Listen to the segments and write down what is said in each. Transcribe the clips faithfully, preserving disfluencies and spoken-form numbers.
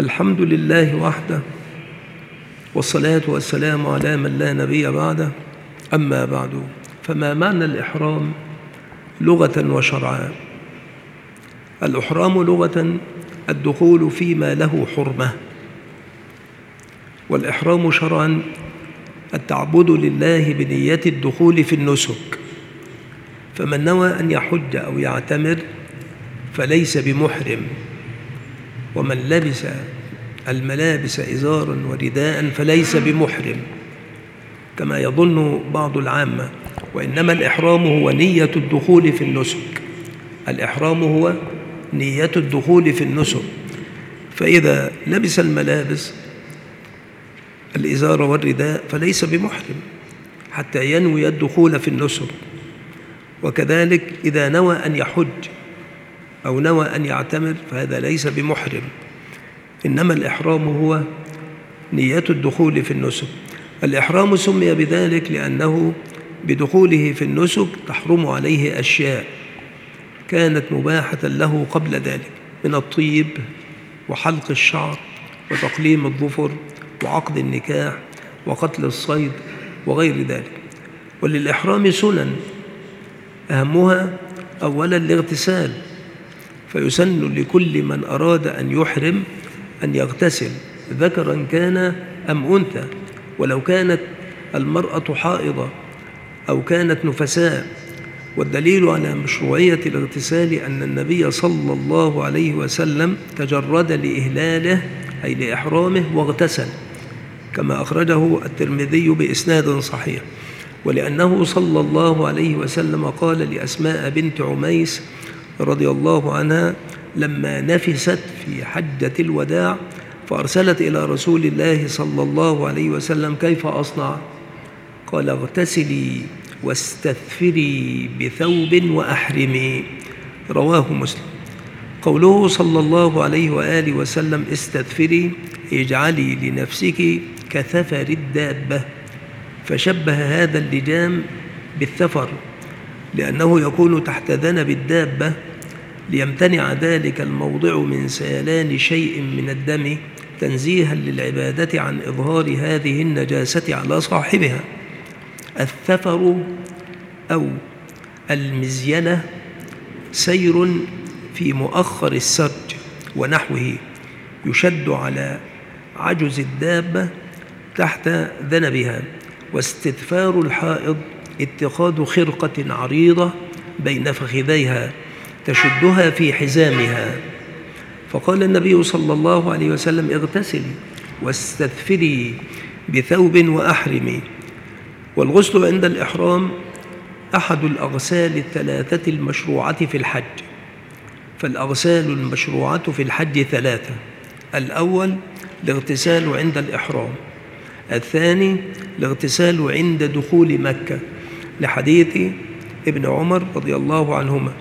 الحمد لله وحده، والصلاة والسلام على من لا نبي بعده. أما بعد، فما معنى الإحرام لغة وشرعا؟ الإحرام لغة الدخول فيما له حرمة، والإحرام شرعا التعبد لله بنية الدخول في النسك. فمن نوى أن يحج أو يعتمر فليس بمحرم، ومن لبس الملابس إزارا ورداء فليس بمحرم كما يظن بعض العامة، وإنما الإحرام هو نية الدخول في النسك. الإحرام هو نية الدخول في النسك، فإذا لبس الملابس الإزار والرداء فليس بمحرم حتى ينوي الدخول في النسك. وكذلك إذا نوى أن يحج أو نوى أن يعتمر فهذا ليس بمحرم، إنما الإحرام هو نية الدخول في النسك. الإحرام سمي بذلك لأنه بدخوله في النسك تحرم عليه أشياء كانت مباحة له قبل ذلك، من الطيب وحلق الشعر وتقليم الظفر وعقد النكاح وقتل الصيد وغير ذلك. وللإحرام سنن، أهمها أولا الاغتسال، فيسن لكل من أراد أن يحرم أن يغتسل ذكرا كان أم أنثى، ولو كانت المرأة حائضة أو كانت نفساء. والدليل على مشروعية الاغتسال أن النبي صلى الله عليه وسلم تجرد لإهلاله أي لإحرامه واغتسل، كما أخرجه الترمذي بإسناد صحيح. ولأنه صلى الله عليه وسلم قال لأسماء بنت عميس رضي الله عنها لما نفست في حجة الوداع فأرسلت إلى رسول الله صلى الله عليه وسلم: كيف أصنع؟ قال: اغتسلي واستثفري بثوب وأحرمي. رواه مسلم. قوله صلى الله عليه وآله وسلم استثفري، اجعلي لنفسك كثفر الدابة، فشبه هذا اللجام بالثفر لأنه يكون تحت ذنب الدابة، ليمتنع ذلك الموضع من سيلان شيء من الدم تنزيها للعبادة عن إظهار هذه النجاسة على صاحبها. الثفر أو المزيلة سير في مؤخر السرج ونحوه، يشد على عجز الدابة تحت ذنبها. واستدفار الحائض اتخاذ خرقة عريضة بين فخذيها تشدها في حزامها. فقال النبي صلى الله عليه وسلم: اغتسلي واستثفري بثوب وأحرمي. والغسل عند الإحرام أحد الأغسال الثلاثة المشروعة في الحج. فالأغسال المشروعة في الحج ثلاثة: الأول الاغتسال عند الإحرام، الثاني الاغتسال عند دخول مكة، لحديث ابن عمر رضي الله عنهما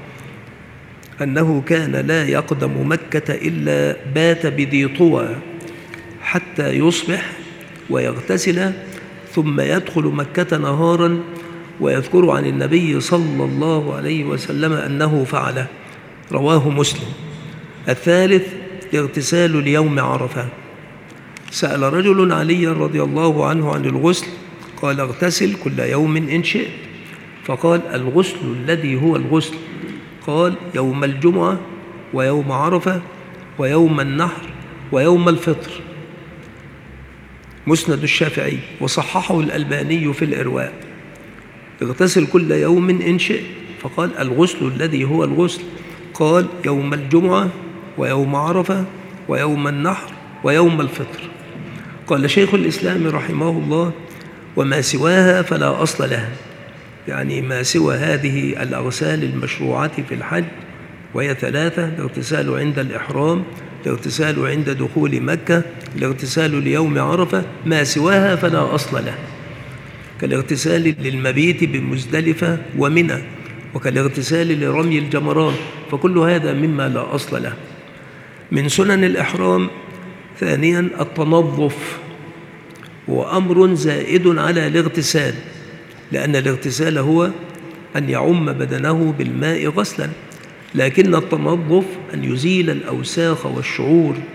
أنه كان لا يقدم مكة إلا بات بذي طوى حتى يصبح ويغتسل ثم يدخل مكة نهارا، ويذكر عن النبي صلى الله عليه وسلم أنه فعله. رواه مسلم. الثالث اغتسال ليوم عرفة. سأل رجل علي رضي الله عنه عن الغسل، قال: اغتسل كل يوم إن شئت. فقال: الغسل الذي هو الغسل؟ قال: يوم الجمعة ويوم عرفة ويوم النحر ويوم الفطر. مسند الشافعي، وصححه الألباني في الإرواء. اغتسل كل يوم إن شئت. فقال: الغسل الذي هو الغسل؟ قال: يوم الجمعة ويوم عرفة ويوم النحر ويوم الفطر. قال شيخ الإسلام رحمه الله: وما سواها فلا أصل لها، يعني ما سوى هذه الأغسال المشروعة في الحج، وهي ثلاثة: الاغتسال عند الإحرام، الاغتسال عند دخول مكة، الاغتسال ليوم عرفة. ما سواها فلا أصل له، كالاغتسال للمبيت بمزدلفة ومنى، وكالاغتسال لرمي الجمرات، فكل هذا مما لا أصل له. من سنن الإحرام ثانيا التنظف، وأمر زائد على الاغتسال، لأن الاغتسال هو أن يعم بدنه بالماء غسلا، لكن التنظف أن يزيل الأوساخ والشعور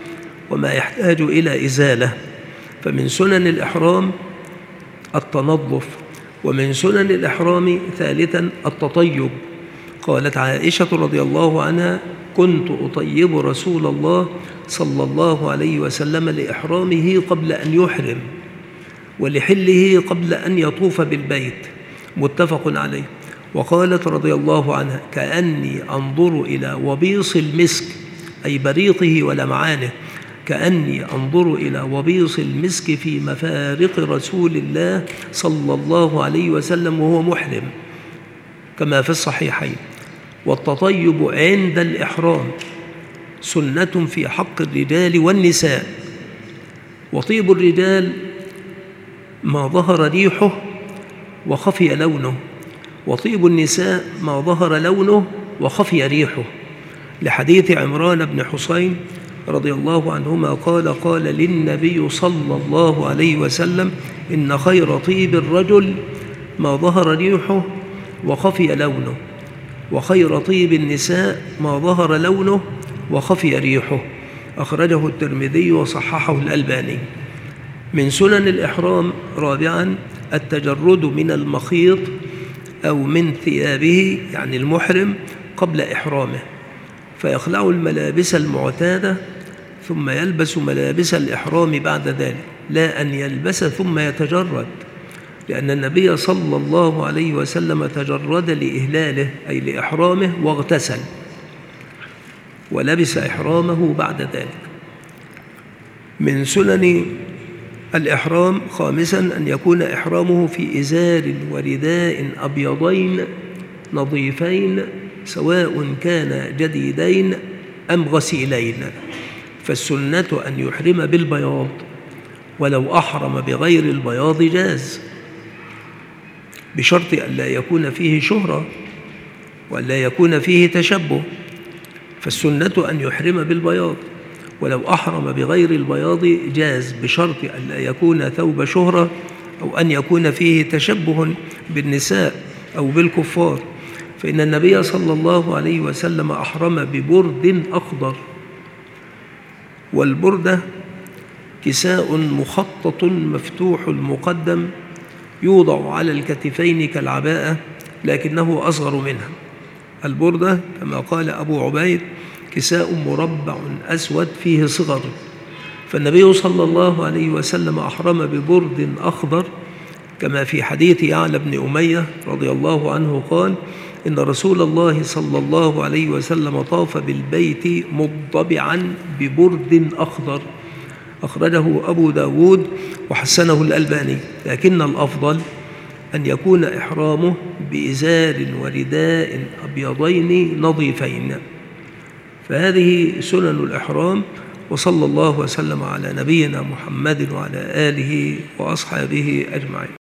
وما يحتاج إلى إزالة. فمن سنن الإحرام التنظف، ومن سنن الإحرام ثالثا التطيب. قالت عائشة رضي الله عنها: كنت أطيب رسول الله صلى الله عليه وسلم لإحرامه قبل أن يحرم، ولحله قبل أن يطوف بالبيت، متفق عليه. وقالت رضي الله عنها: كأني أنظر إلى وبيص المسك، أي بريقه ولمعانه، كأني أنظر إلى وبيص المسك في مفارق رسول الله صلى الله عليه وسلم وهو محرم، كما في الصحيحين. والتطيب عند الإحرام سنة في حق الرجال والنساء. وطيب الرجال ما ظهر ريحه وخفي لونه، وطيب النساء ما ظهر لونه وخفي ريحه، لحديث عمران بن حسين رضي الله عنهما قال: قال للنبي صلى الله عليه وسلم: إن خير طيب الرجل ما ظهر ريحه وخفي لونه، وخير طيب النساء ما ظهر لونه وخفي ريحه. أخرجه الترمذي وصححه الألباني. من سنن الإحرام رابعا التجرد من المخيط أو من ثيابه، يعني المحرم، قبل إحرامه، فيخلع الملابس المعتادة ثم يلبس ملابس الإحرام بعد ذلك، لا أن يلبس ثم يتجرد، لأن النبي صلى الله عليه وسلم تجرد لإهلاله أي لإحرامه واغتسل ولبس إحرامه بعد ذلك. من سنن الإحرام خامسا أن يكون إحرامه في إزار ورداء أبيضين نظيفين، سواء كان جديدين أم غسيلين. فالسنة أن يحرم بالبياض، ولو أحرم بغير البياض جاز، بشرط أن لا يكون فيه شهرة وأن لا يكون فيه تشبه. فالسنة أن يحرم بالبياض، ولو أحرم بغير البياض جاز، بشرط أن لا يكون ثوب شهرة أو أن يكون فيه تشبه بالنساء أو بالكفار. فإن النبي صلى الله عليه وسلم أحرم ببرد أخضر، والبردة كساء مخطط مفتوح المقدم يوضع على الكتفين كالعباءة، لكنه أصغر منها. البردة كما قال أبو عبيد كساء مربع أسود فيه صغر. فالنبي صلى الله عليه وسلم أحرم ببرد أخضر، كما في حديث يعلى بن أمية رضي الله عنه قال: إن رسول الله صلى الله عليه وسلم طاف بالبيت مضطبعا ببرد أخضر. أخرجه أبو داود وحسنه الألباني، لكن الأفضل أن يكون إحرامه بإزار ورداء أبيضين نظيفين. فهذه سنن الإحرام. وصلى الله وسلم على نبينا محمد وعلى آله وأصحابه أجمعين.